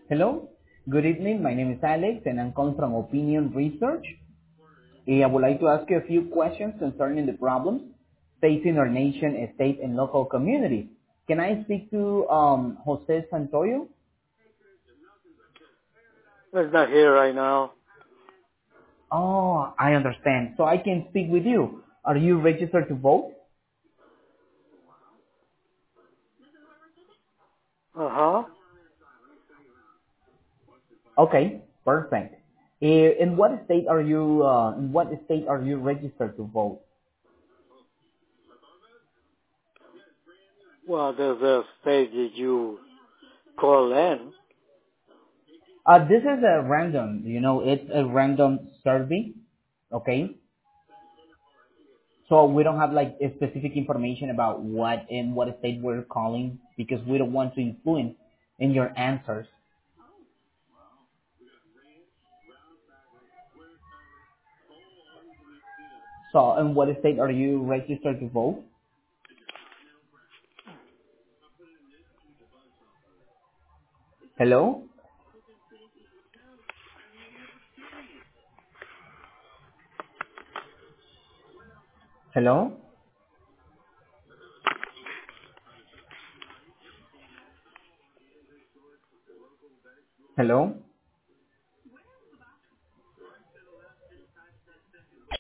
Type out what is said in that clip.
Hello, good evening. My name is Alex and I'm calling from Opinion Research. I would like to ask you a few questions concerning the problems facing our nation, state, and local communities. Can I speak to Jose Santoyo? It's not here right now. Oh, I understand. So I can speak with you. Are you registered to vote? Uh-huh. Okay, perfect. In what state are you? In what state are you registered to vote? Well, there's a stage that you call in. This is a random. It's a random survey. Okay. So we don't have like a specific information about what state we're calling because we don't want to influence in your answers. So in what state are you registered to vote? Hello? Hello? Hello?